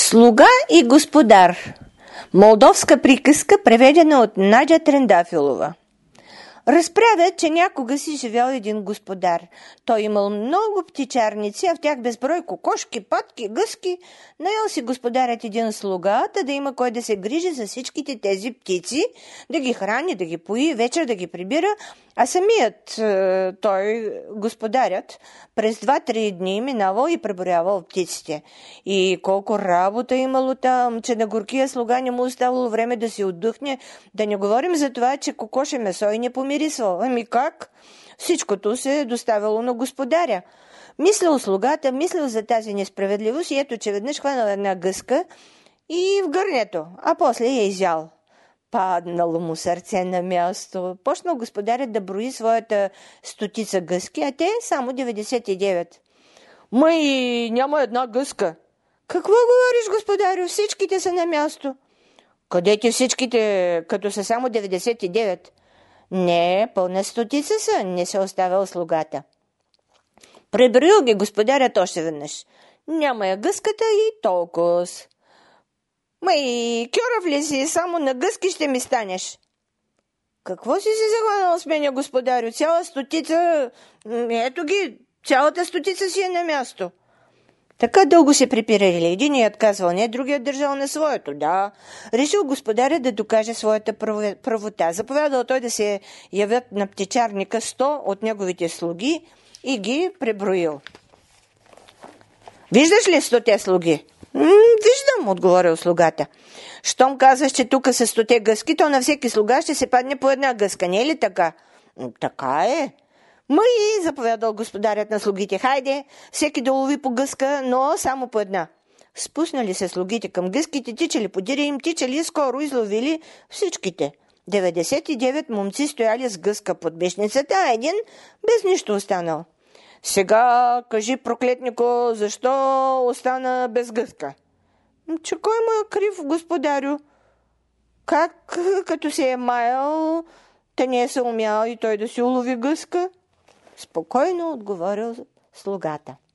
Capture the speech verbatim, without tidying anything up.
Слуга и господар. Молдовска приказка, преведена от Надя Трендафилова. Разправят, че някога си живял един господар. Той имал много птичарници, а в тях безброй кокошки, патки, гъски. Наел си господарят един слуга, та да има кой да се грижи за всичките тези птици, да ги храни, да ги пои, вечер да ги прибира, а самият е, той, господарят, през два-три дни минавал и преброявал птиците. И колко работа имало там, че на горкия слуга не му оставало време да си отдъхне, да не говорим за това, че кокоше месо и не помирисвал. Ами как? Всичкото се е доставяло на господаря. Мислил слугата, мислил за тази несправедливост и ето, че веднъж хванал една гъска и в гърнето, а после я изял. Паднало му сърце на място. Почнал господарят да брои своята стотица гъски, а те само деветдесет и девет. Май, няма една гъска. Какво говориш, господарю? Всичките са на място. Къде ти всичките, като са само деветдесет и девет? Не, пълна стотица са, не се оставил слугата. Преброил ги господарят още веднъж. Няма я гъската и толкова. Май, кьорав ли си, само на гъски ще ми станеш. Какво си си захванал с мене, господарю? Цяла стотица, ето ги, цялата стотица си е на място. Така дълго се препирали. Единият казвал не, другият държал на своето. Да, решил господаря да докаже своята правота. Заповядал той да се явят на птичарника сто от неговите слуги и ги преброил. Виждаш ли стоте слуги? М- виждам, отговорил слугата. Щом казваш, че тук са стоте гъски, то на всеки слуга ще се падне по една гъска, не е ли така? Така е. Мъй, заповядал господарят на слугите. Хайде, всеки да лови по гъска, но само по една. Спуснали се слугите към гъските, тичали, подири им, тичали, скоро изловили всичките. деветдесет и девет момци стояли с гъска под бешницата, а един без нищо останал. Сега кажи, проклетнико, защо остана без гъска? Че кой му е крив, господарю? Как, като се е маял, те не е се умял и той да си улови гъска? Спокойно отговорил слугата.